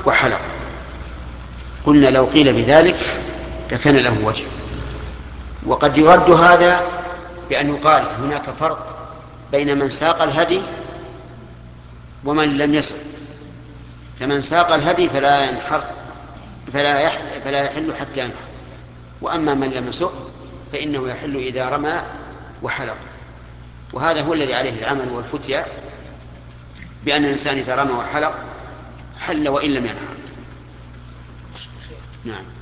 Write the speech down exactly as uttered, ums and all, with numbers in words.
وحلق. قلنا لو قيل بذلك لكان له وجه. وقد يرد هذا بأن يقال هناك فرق بين من ساق الهدي ومن لم يسق. فمن ساق الهدي فلا ينحر فلا يحل, فلا يحل حتى ينحر، وأما من لم يسق فإنه يحل إذا رمى وحلق. وهذا هو الذي عليه العمل والفتيا، بأن الإنسان إذا رمى وحلق حل وإن لم ينحر. نعم.